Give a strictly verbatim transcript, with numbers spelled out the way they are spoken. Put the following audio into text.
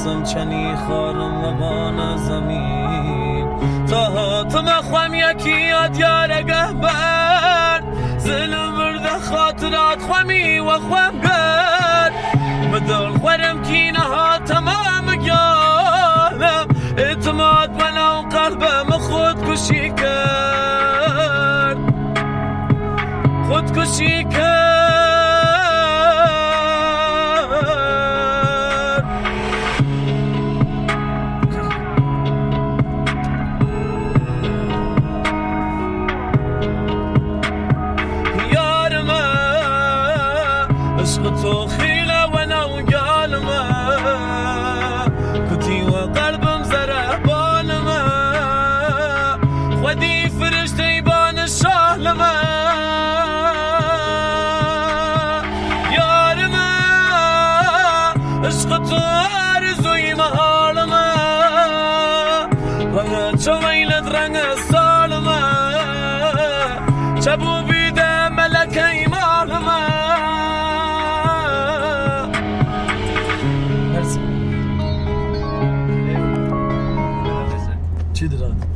دستم چنی خارم و بان زمین تا هاتم خوام یکی یاد یارگه بر ظلم برده خاطرات خوامی و خوام گر بدل خورم کینه ها تمام گیانم اعتماد بنا و قلبم خودکشی کرد خودکشی کرد عشق تو خیله و نوگالمه کتی و قلبم زره بالمه خودی فرشته بان شالمه یارمه عشق تو